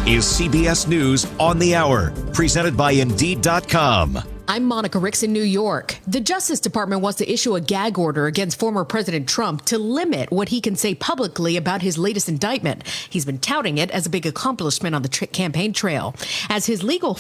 is CBS News on the Hour, presented by Indeed.com. I'm Monica Ricks in New York. The Justice Department wants to issue a gag order against former President Trump to limit what he can say publicly about his latest indictment. He's been touting it as a big accomplishment on the campaign trail. As his legal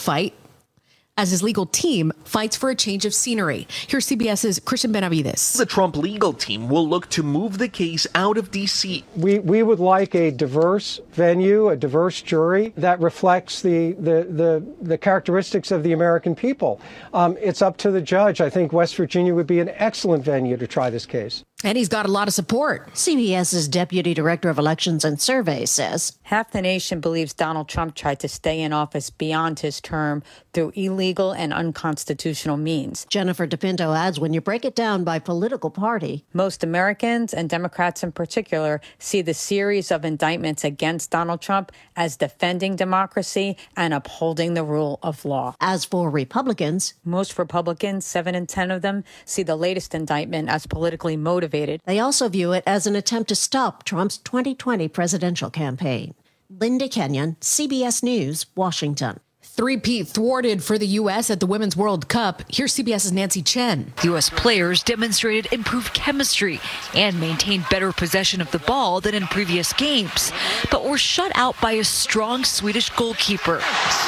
team fights for a change of scenery. Here's CBS's Christian Benavides. The Trump legal team will look to move the case out of D.C. We would like a diverse venue, a diverse jury that reflects the characteristics of the American people. It's up to the judge. I think West Virginia would be an excellent venue to try this case. And he's got a lot of support. CBS's Deputy Director of Elections and Surveys says half the nation believes Donald Trump tried to stay in office beyond his term through illegal and unconstitutional means. Jennifer DePinto adds when you break it down by political party, most Americans, and Democrats in particular, see the series of indictments against Donald Trump as defending democracy and upholding the rule of law. As for Republicans, most Republicans, 7 in 10 of them, see the latest indictment as politically motivated. They also view it as an attempt to stop Trump's 2020 presidential campaign. Linda Kenyon, CBS News, Washington. Three-peat thwarted for the U.S. at the Women's World Cup. Here's CBS's Nancy Chen. U.S. players demonstrated improved chemistry and maintained better possession of the ball than in previous games, but were shut out by a strong Swedish goalkeeper.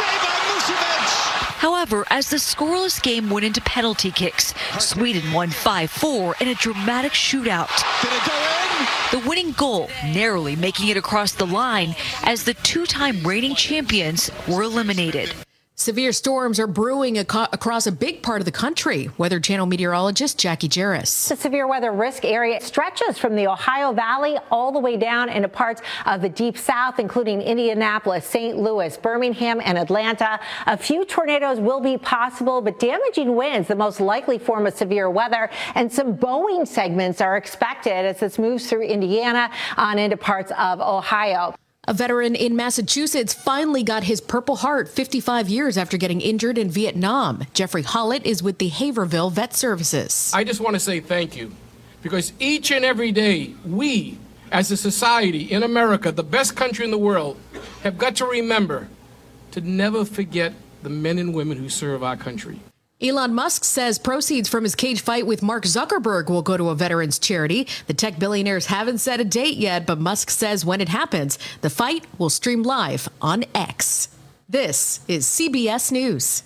However, as the scoreless game went into penalty kicks, Sweden won 5-4 in a dramatic shootout. Did it go in? The winning goal narrowly making it across the line as the two-time reigning champions were eliminated. Severe storms are brewing across a big part of the country. Weather Channel meteorologist Jackie Jarris. The severe weather risk area stretches from the Ohio Valley all the way down into parts of the deep south, including Indianapolis, St. Louis, Birmingham, and Atlanta. A few tornadoes will be possible, but damaging winds, the most likely form of severe weather, and some bowing segments are expected as this moves through Indiana on into parts of Ohio. A veteran in Massachusetts finally got his Purple Heart 55 years after getting injured in Vietnam. Jeffrey Hollett is with the Haverhill Vet Services. I just want to say thank you, because each and every day, we, as a society in America, the best country in the world, have got to remember to never forget the men and women who serve our country. Elon Musk says proceeds from his cage fight with Mark Zuckerberg will go to a veterans charity. The tech billionaires haven't set a date yet, but Musk says when it happens, the fight will stream live on X. This is CBS News.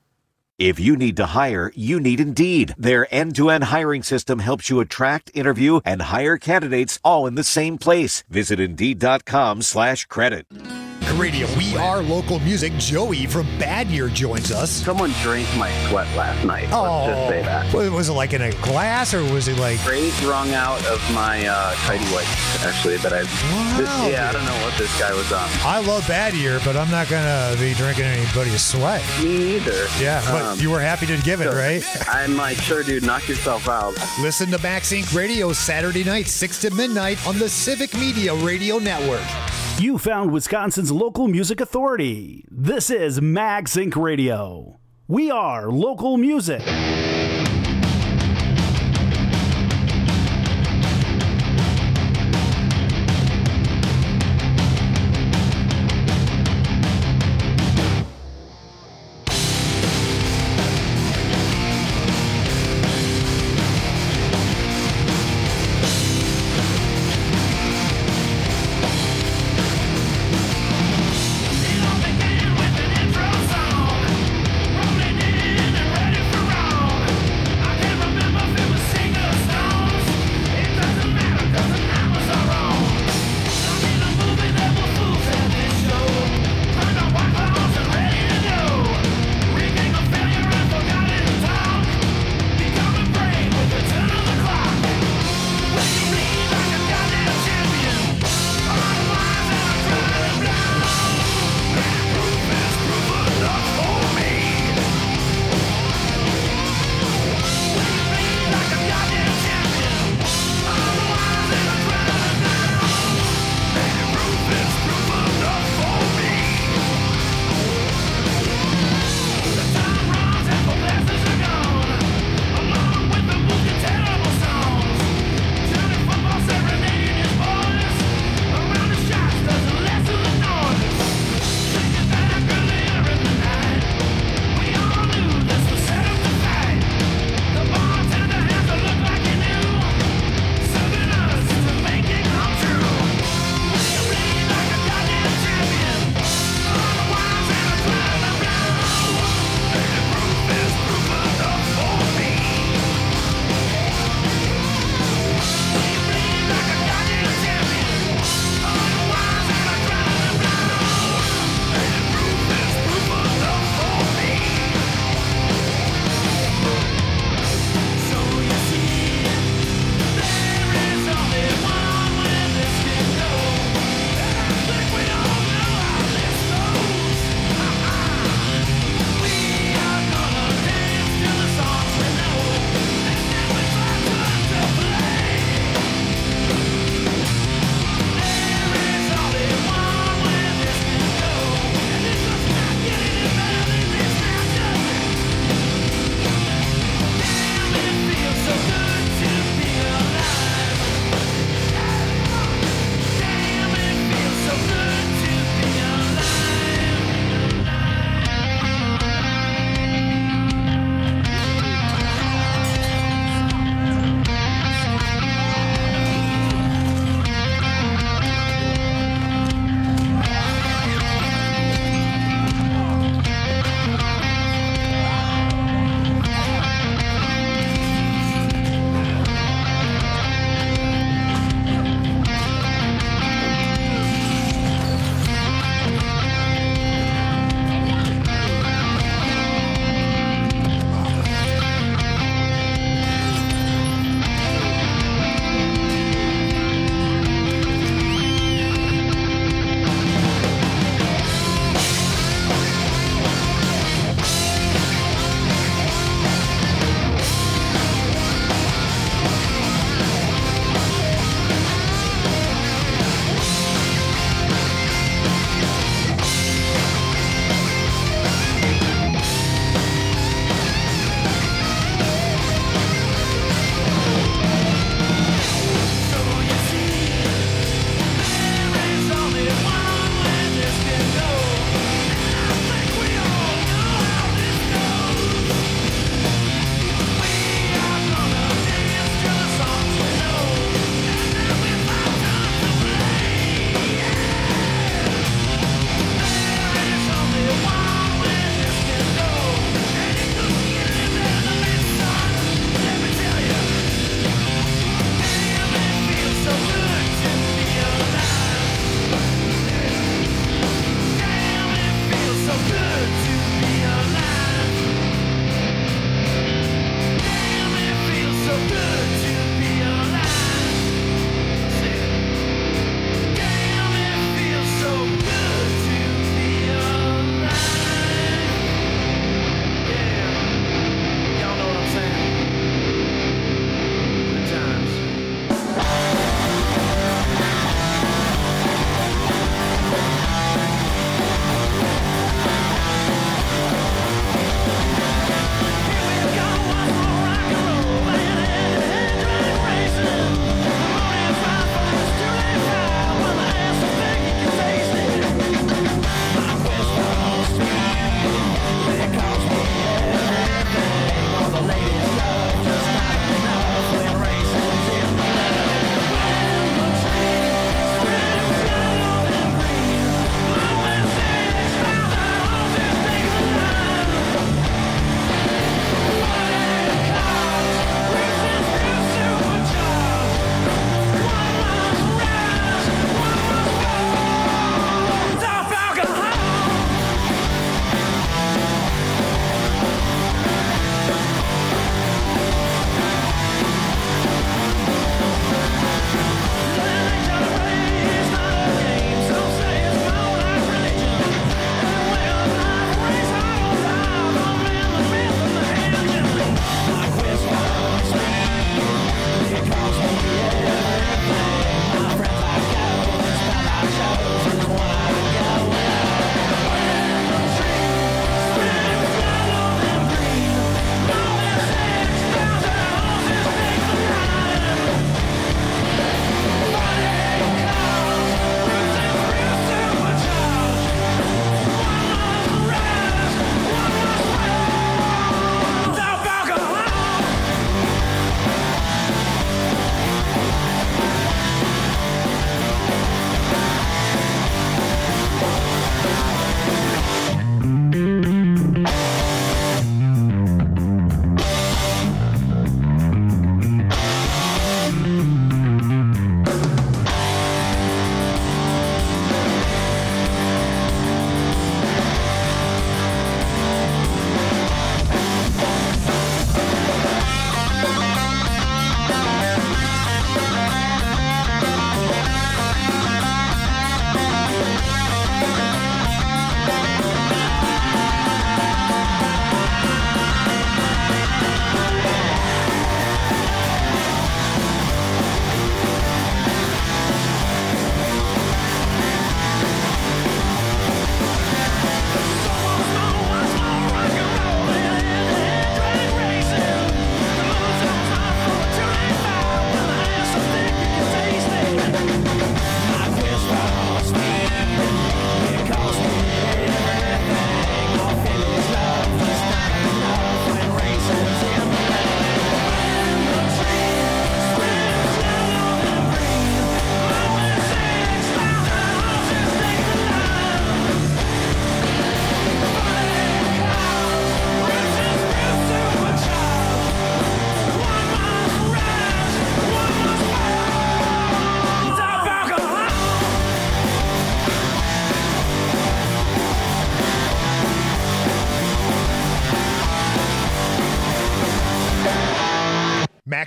If you need to hire, you need Indeed. Their end-to-end hiring system helps you attract, interview, and hire candidates all in the same place. Visit Indeed.com/credit. Radio, we are local music. Joey from Bad Year joins us. Someone drank my sweat last night. Let's just say that. Was it like in a glass, or was it like... Brains wrung out of my tidy whities, actually. But I don't know what this guy was on. I love Bad Year, but I'm not going to be drinking anybody's sweat. Me neither. Yeah, but you were happy to give it, right? I'm like, sure, dude, knock yourself out. Listen to Max Inc. Radio Saturday night, 6 to midnight on the Civic Media Radio Network. You found Wisconsin's local music authority. This is Max Inc. Radio. We are local music.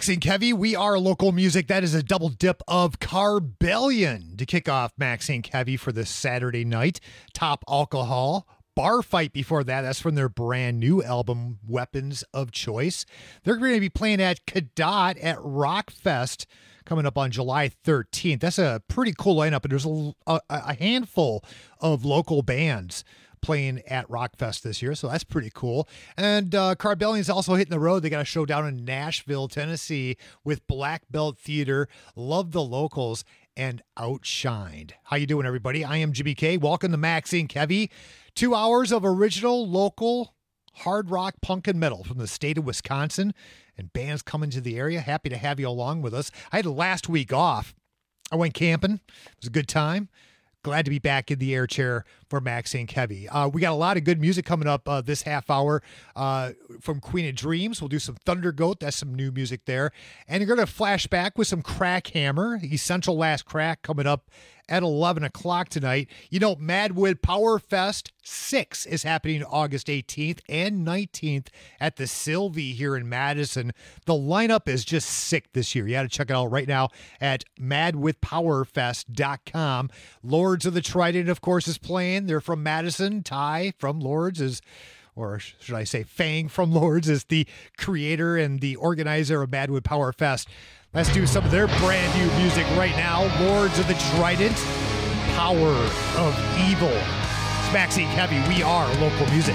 Maxie and Kevy, we are local music. That is a double dip of Carbellion to kick off Maxie and Kevy for this Saturday night. Top Alcohol. Bar Fight before that. That's from their brand new album, Weapons of Choice. They're going to be playing at Cadott at Rockfest coming up on July 13th. That's a pretty cool lineup, and there's a handful of local bands playing at Rockfest this year, so that's pretty cool. And Carbellion's also hitting the road. They got a show down in Nashville, Tennessee with Black Belt Theater, Love the Locals, and Outshined. How you doing, everybody? I am Jimmy K. Welcome to Maxie and Kevy. 2 hours of original, local, hard rock, punk, and metal from the state of Wisconsin, and bands coming to the area. Happy to have you along with us. I had last week off. I went camping. It was a good time. Glad to be back in the air chair for Maxie and Kevy. We got a lot of good music coming up this half hour from Queen of Dreams. We'll do some Thunder Goat. That's some new music there. And you're going to flash back with some Crackhammer, Essential Last Crack, coming up at 11 o'clock tonight. You know, Madwood Power Fest 6 is happening August 18th and 19th at the Sylvie here in Madison. The lineup is just sick this year. You got to check it out right now at madwithpowerfest.com. Lords of the Trident, of course, is playing. They're from Madison. Ty from Lords is, or should I say Fang from Lords, is the creator and the organizer of Madwood Power Fest. Let's do some of their brand new music right now. Lords of the Trident, Power of Evil. It's Maxie and Kevy. We are local music.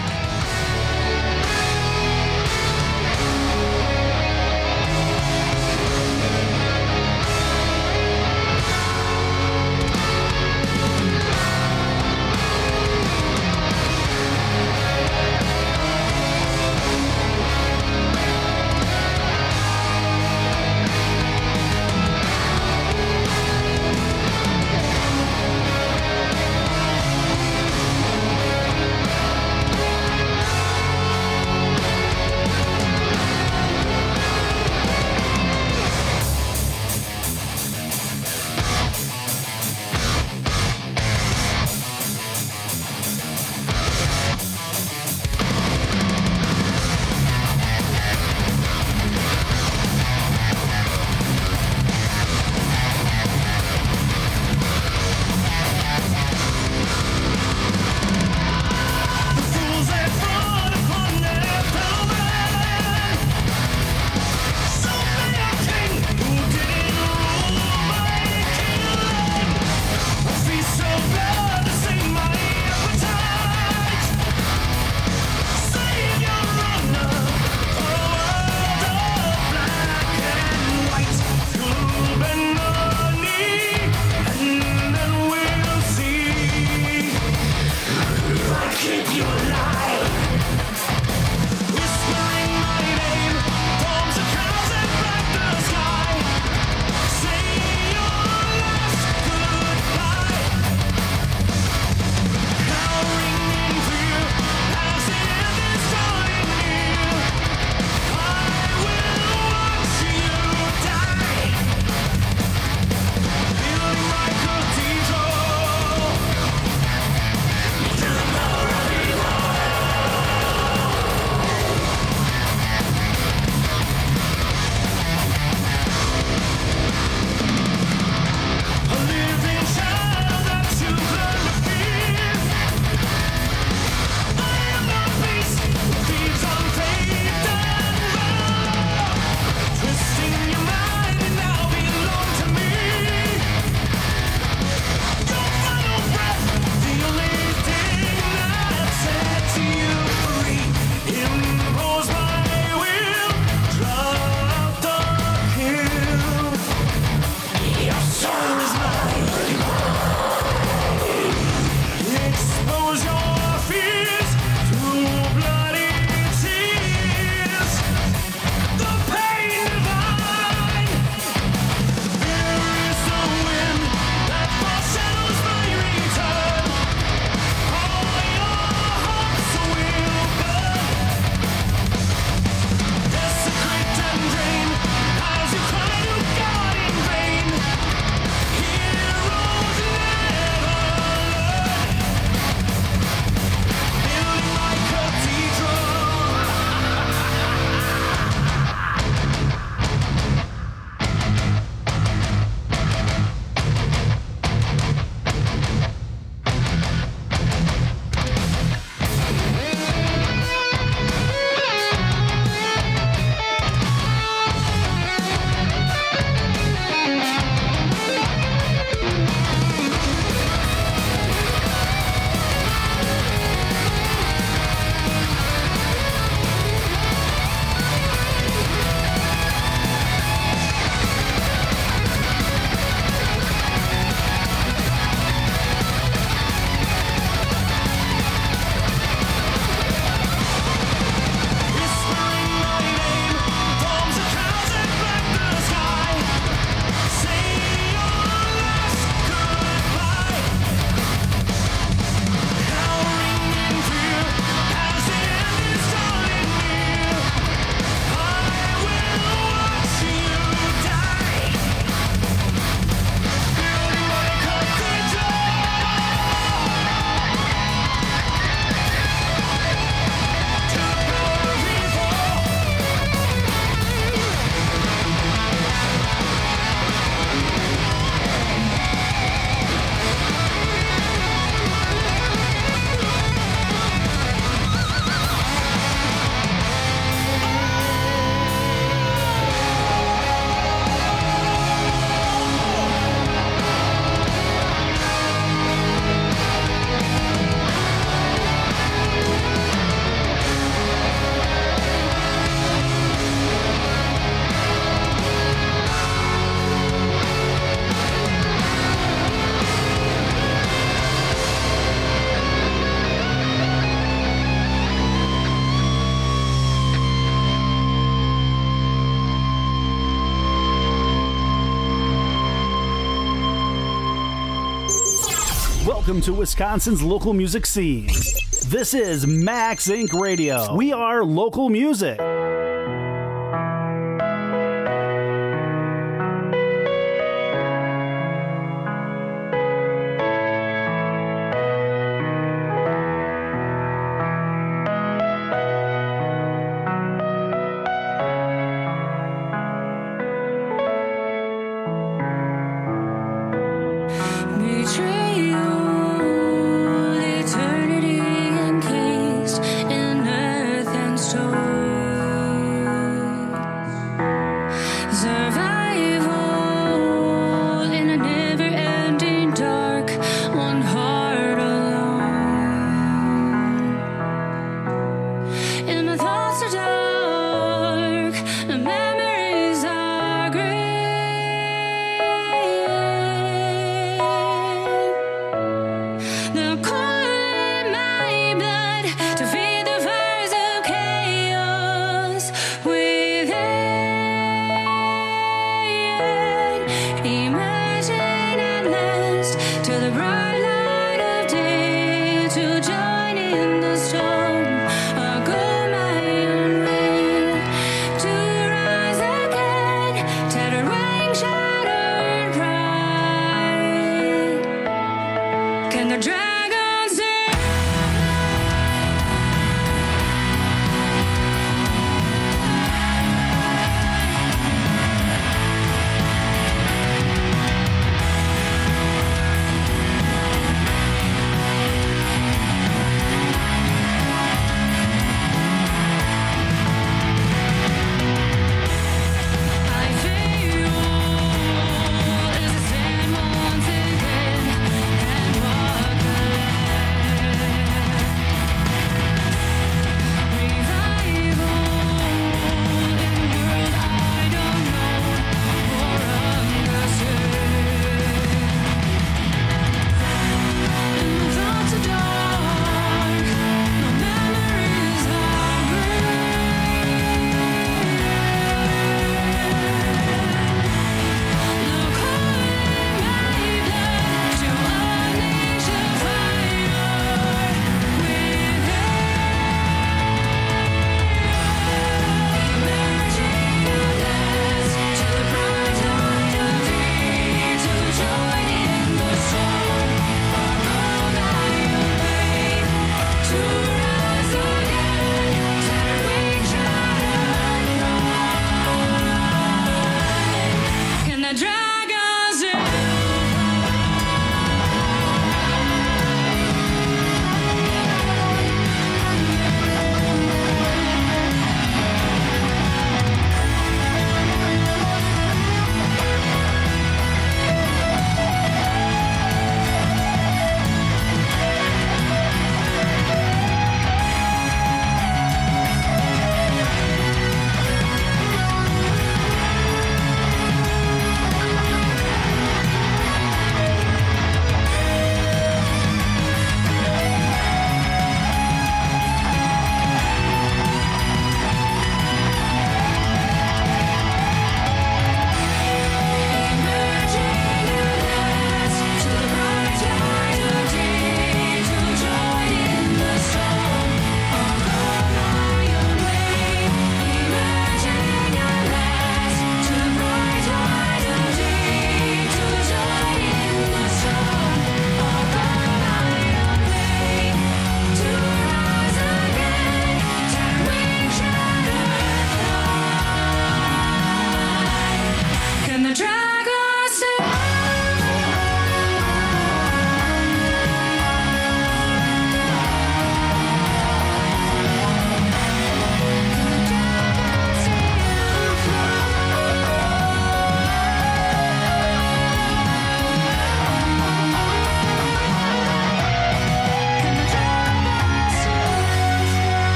Welcome to Wisconsin's local music scene. This is Max Inc. Radio. We are local music.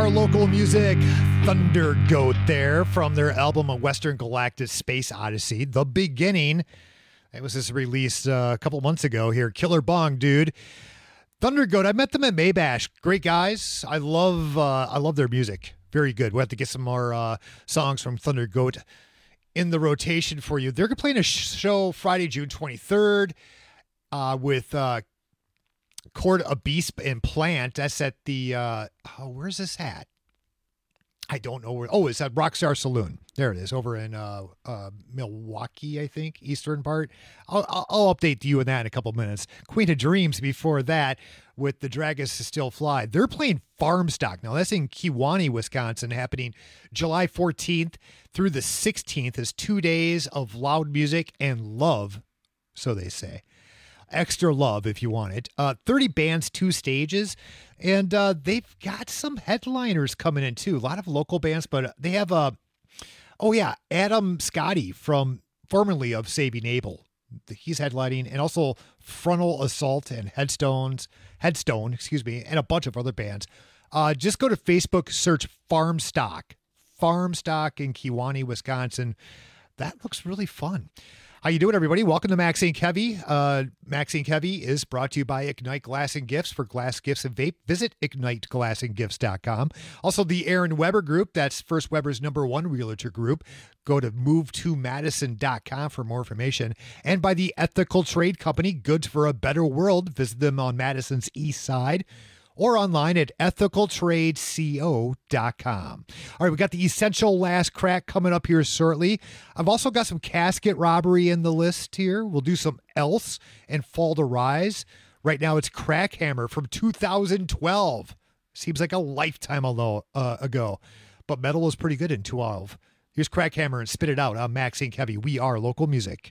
Are Local Music. Thunder Goat there from their album A Western Galactic Space Odyssey, The Beginning. It was just released a couple months ago here. Killer Bong, dude. Thunder Goat, I met them at Maybash. Great guys. I love their music. Very good. We'll have to get some more songs from Thunder Goat in the rotation for you. They're playing a show Friday, June 23rd with Chord Abyss and Plant. That's at the where's this at? I don't know where. Oh, it's at Rockstar Saloon. There it is, over in Milwaukee, I think, eastern part. I'll update you on that in a couple minutes. Queen of Dreams before that with The Dragons Still Fly. They're playing Farm Stock. Now, that's in Kewaunee, Wisconsin, happening July 14th through the 16th. Is 2 days of loud music and love, so they say. Extra love if you want it. 30 bands, 2 stages, and they've got some headliners coming in too. A lot of local bands, but they have Adam Scotty formerly of Sabine Abel. He's headlining, and also Frontal Assault and Headstone, and a bunch of other bands. Just go to Facebook, search Farm Stock in Kewaunee, Wisconsin. That looks really fun. How you doing, everybody? Welcome to Maxine Kevy. Maxine Kevy is brought to you by Ignite Glass and Gifts. For glass gifts and vape, visit IgniteGlassandGifts.com. Also, the Aaron Weber Group. That's First Weber's #1 realtor group. Go to MoveToMadison.com for more information. And by the Ethical Trade Company, Goods for a Better World. Visit them on Madison's East Side, or online at ethicaltradeco.com. All right, we got the Essential Last Crack coming up here shortly. I've also got some Casket Robbery in the list here. We'll do some Else and Fall to Rise. Right now it's Crackhammer from 2012. Seems like a lifetime ago, but metal was pretty good in 2012. Here's Crackhammer and Spit It Out. I'm Maxine Kevy. We are Local Music.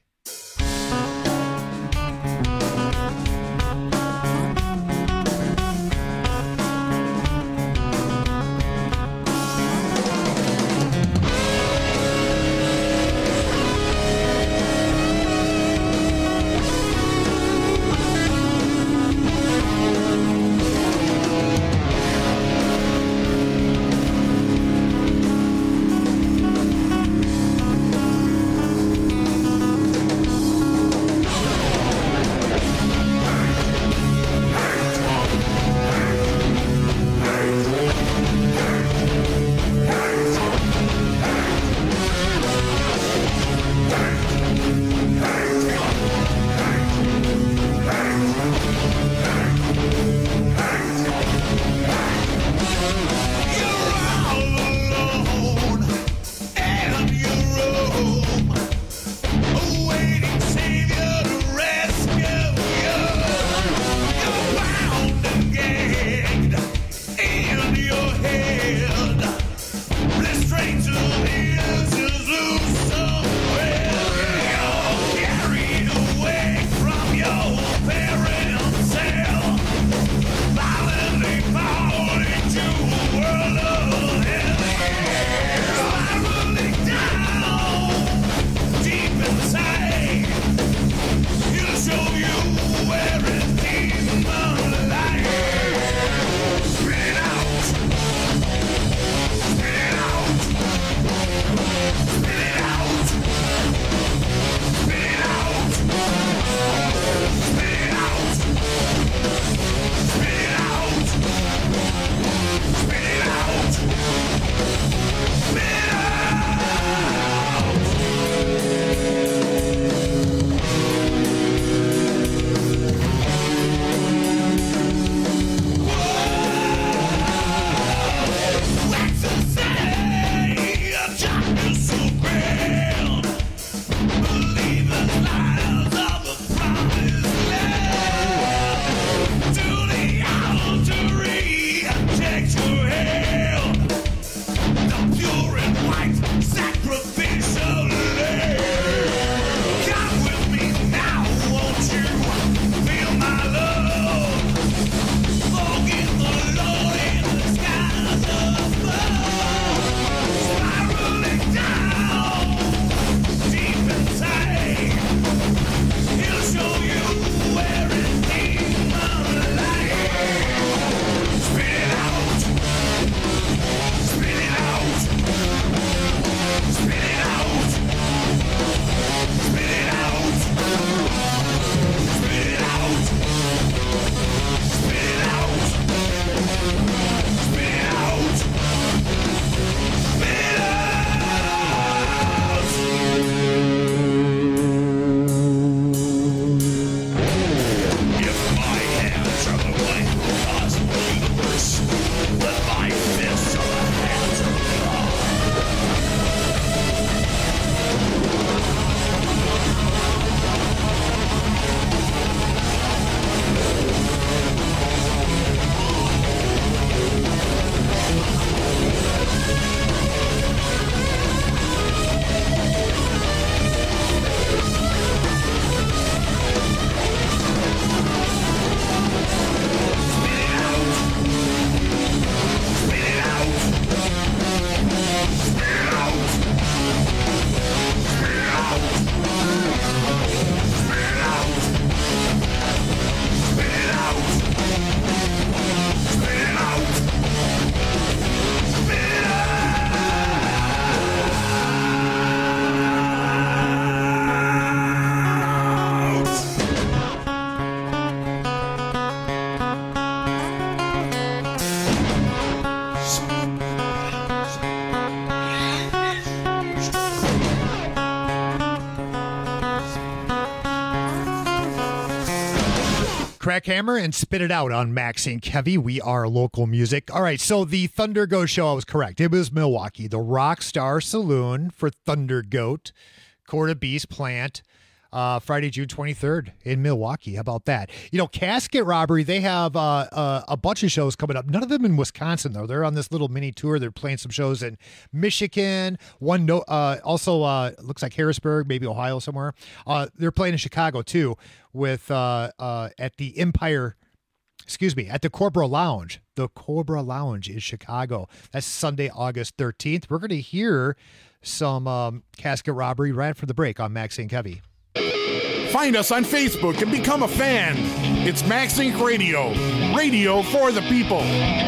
crack hammer and spit it out on Max and Kevy. We are local music. All right, so the Thunder Goat show, I was correct. It was Milwaukee, the Rockstar Saloon for Thunder Goat, Court of Beast Plant, Friday, June 23rd in Milwaukee. How about that? You know, Casket Robbery, they have a bunch of shows coming up. None of them in Wisconsin, though. They're on this little mini tour. They're playing some shows in Michigan. Also looks like Harrisburg, maybe Ohio somewhere. They're playing in Chicago, too, with at the Empire... at the Cobra Lounge. The Cobra Lounge in Chicago. That's Sunday, August 13th. We're going to hear some Casket Robbery right after the break on Max and Kevy. Find us on Facebook and become a fan. It's Max Inc. Radio. Radio for the people.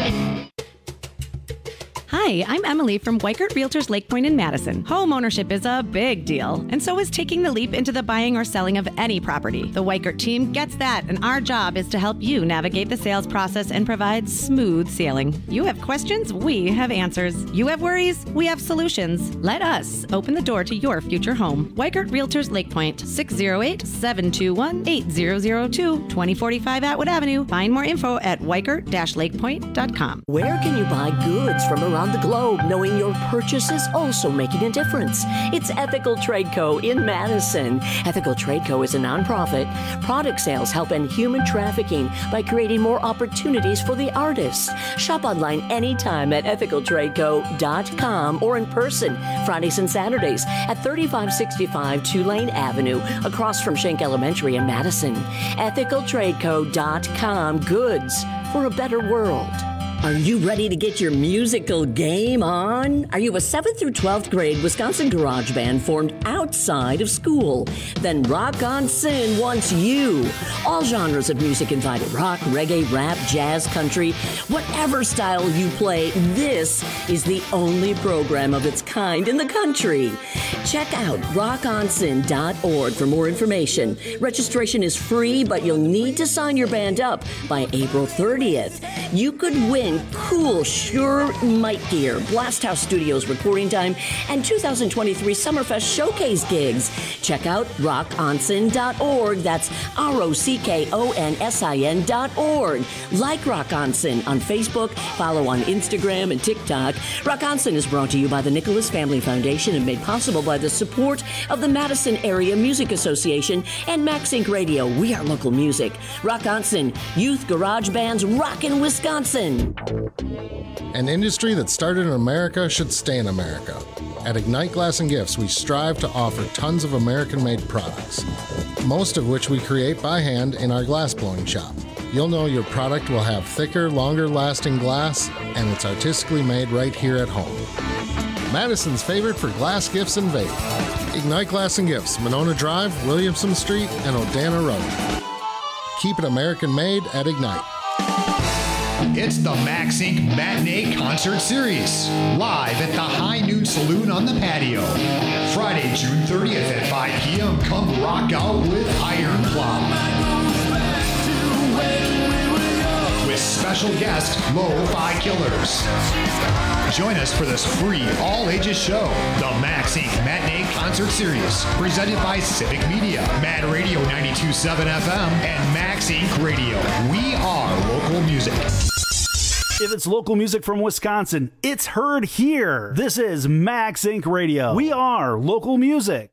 Hi, I'm Emily from Weikert Realtors Lake Point in Madison. Home ownership is a big deal, and so is taking the leap into the buying or selling of any property. The Weikert team gets that, and our job is to help you navigate the sales process and provide smooth sailing. You have questions, we have answers. You have worries, we have solutions. Let us open the door to your future home. Weikert Realtors Lake Point, 608-721-8002, 2045 Atwood Avenue. Find more info at weikert-lakepoint.com. Where can you buy goods from around the globe, knowing your purchase is also making a difference? It's Ethical Trade Co. in Madison. Ethical Trade Co. is a nonprofit. Product sales help end human trafficking by creating more opportunities for the artists. Shop online anytime at ethicaltradeco.com or in person Fridays and Saturdays at 3565 Tulane Avenue across from Schenck Elementary in Madison. ethicaltradeco.com. Goods for a better world. Are you ready to get your musical game on? Are you a 7th through 12th grade Wisconsin garage band formed outside of school? Then Rock On Sin wants you. All genres of music invited. Rock, reggae, rap, jazz, country, whatever style you play, this is the only program of its kind in the country. Check out rockonsin.org for more information. Registration is free, but you'll need to sign your band up by April 30th. You could win cool Sure Mic gear, Blast House Studios recording time, and 2023 Summerfest showcase gigs. Check out rockonsin.org. That's rockonsin.org. Like Rock On Sin on Facebook, follow on Instagram and TikTok. Rock On Sin is brought to you by the Nicholas Family Foundation and made possible by the support of the Madison Area Music Association and Max Inc. Radio. We are local music. Rock On Sin, youth garage bands rockin' Wisconsin. An industry that started in America should stay in America. At Ignite Glass and Gifts, we strive to offer tons of American-made products, most of which we create by hand in our glass blowing shop. You'll know your product will have thicker, longer-lasting glass, and it's artistically made right here at home. Madison's favorite for glass gifts and vape. Ignite Glass and Gifts, Monona Drive, Williamson Street, and Odana Road. Keep it American-made at Ignite. It's the Max Inc. Matinee Concert Series, live at the High Noon Saloon on the patio. Friday, June 30th at 5 p.m. Come rock out with Iron Cloud. With special guest, Lo-Fi Killers. Join us for this free all-ages show, the Max Inc. Matinee Concert Series, presented by Civic Media, Mad Radio 92.7 FM, and Max Inc. Radio. We are local music. If it's local music from Wisconsin, it's heard here. This is Max Inc. Radio. We are local music.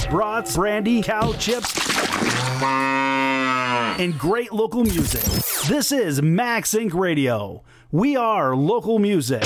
brats, brandy, cow chips, and great local music. This is Max Inc. Radio. We are local music.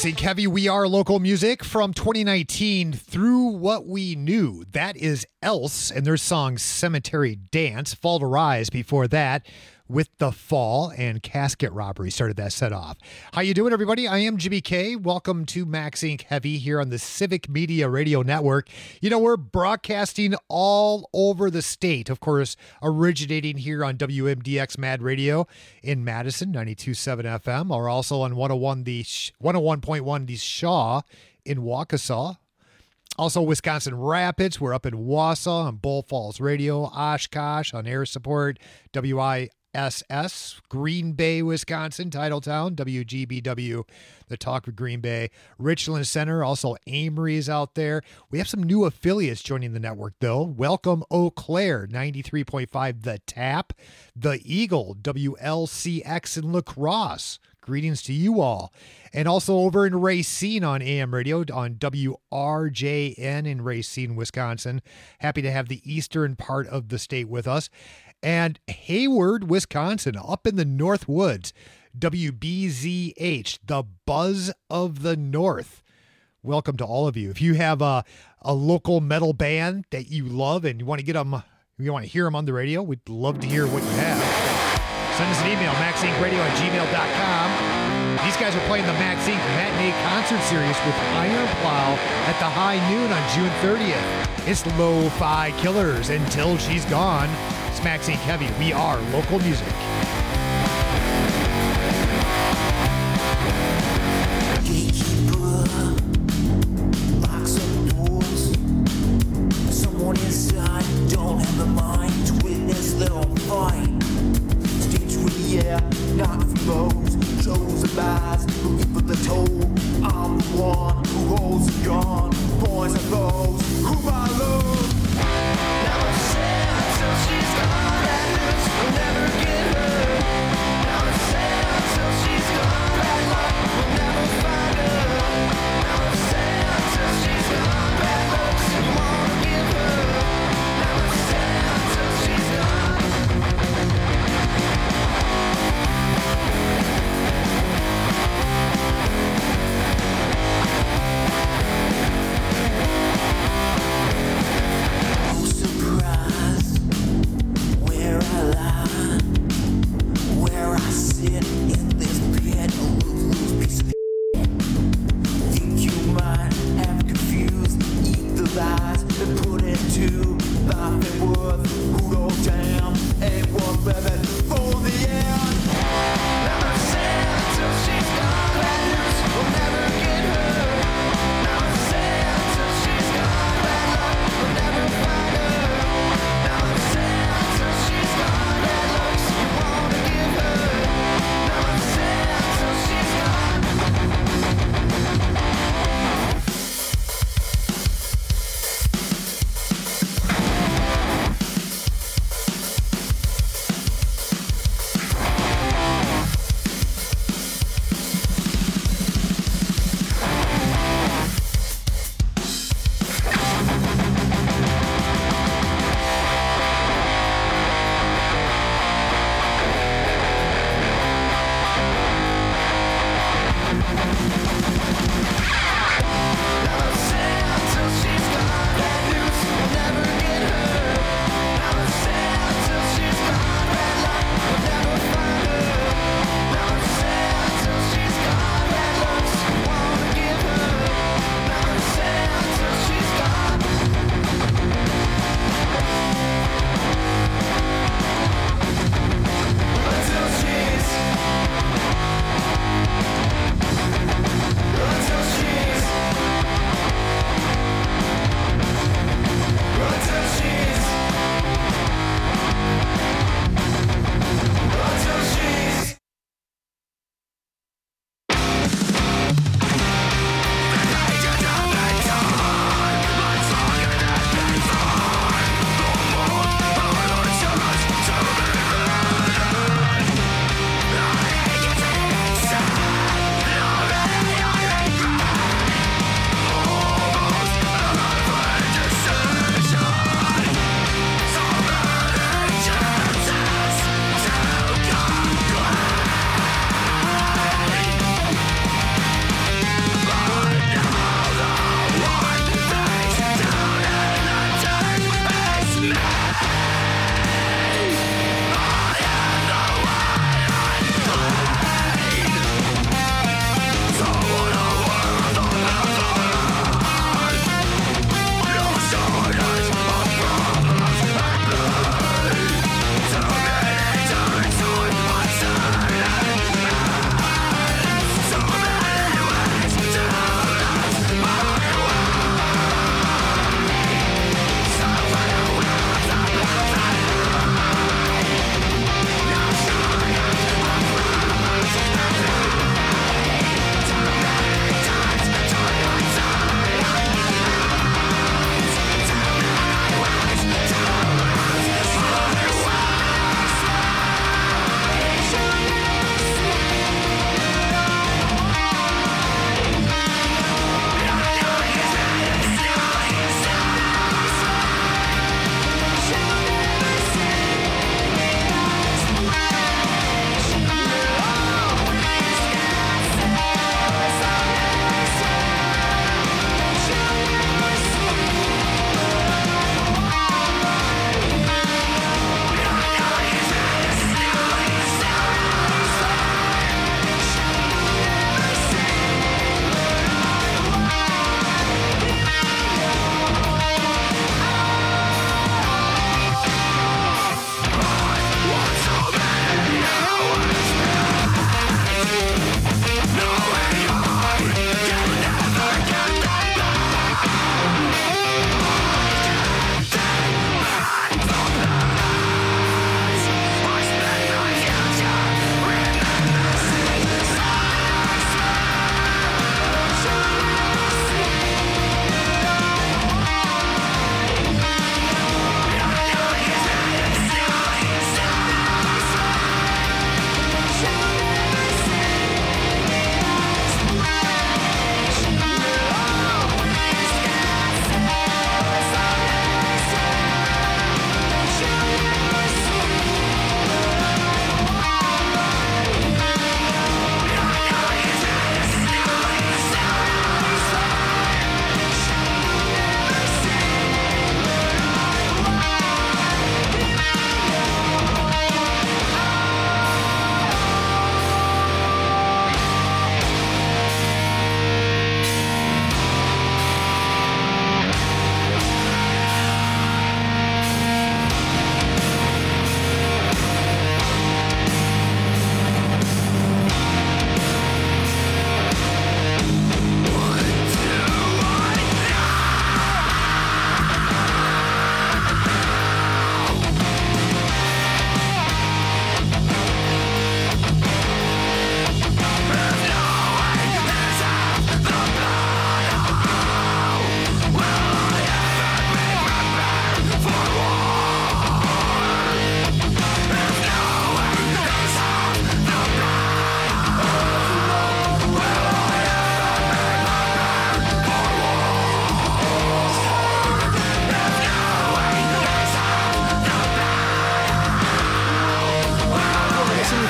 Maxine Kevy, we are local music from 2019 through what we knew. That is Else and their song Cemetery Dance. Fall to Rise before that with The Fall and Casket Robbery started that set off. How you doing, everybody? I am Jimmy K. Welcome to Maxine Kevy here on the Civic Media Radio Network. You know, we're broadcasting all over the state, of course, originating here on WMDX Mad Radio in Madison, 92.7 FM, or also on 101.1 the Shaw in Waukesha. Also, Wisconsin Rapids. We're up in Wausau on Bull Falls Radio, Oshkosh on air support, WISS, Green Bay, Wisconsin, Titletown, WGBW, the Talk of Green Bay, Richland Center, also Amory's out there. We have some new affiliates joining the network, though. Welcome, Eau Claire, 93.5, The Tap, The Eagle, WLCX in La Crosse. Greetings to you all. And also over in Racine on AM radio on WRJN in Racine, Wisconsin. Happy to have the eastern part of the state with us. And Hayward, Wisconsin, up in the North Woods, WBZH, the Buzz of the North. Welcome to all of you. If you have a local metal band that you love and you want to get them, you want to hear them on the radio, we'd love to hear what you have. Send us an email, maxinkradio@gmail.com. These guys are playing the Max Inc. Matinee Concert Series with Iron Plow at the High Noon on June 30th. It's Lo-Fi Killers Until She's Gone. It's Max Inc. Heavy. We are local music. Gatekeeper locks up doors. Someone inside don't have the mind to witness their own fight. Stage with the air, not for those. Shows the lies, looking for the toll. I'm the one who holds the gun. Boys are those whom I love. Now I'm sad until she's gone. That hurts, will never get her. Now I'm sad until she's gone. Bad luck, will never find her. Now I'm sad until she's gone. Bad looks, you wanna give her. Now I'm sad until she's gone.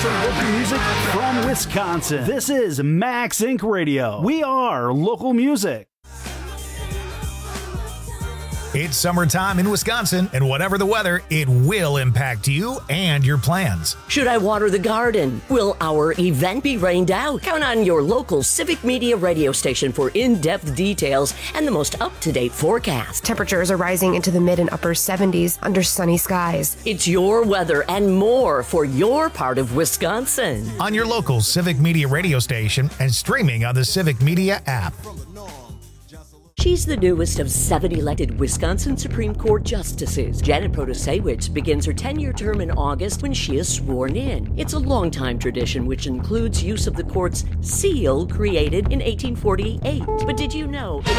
for local music from Wisconsin. This is Max Inc. Radio. We are local music. It's summertime in Wisconsin, and whatever the weather, it will impact you and your plans. Should I water the garden? Will our event be rained out? Count on your local Civic Media radio station for in-depth details and the most up-to-date forecast. Temperatures are rising into the mid and upper 70s under sunny skies. It's your weather and more for your part of Wisconsin. On your local Civic Media radio station and streaming on the Civic Media app. She's the newest of 7 elected Wisconsin Supreme Court justices. Janet Protasiewicz begins her 10-year term in August when she is sworn in. It's a long-time tradition which includes use of the court's seal created in 1848. But did you know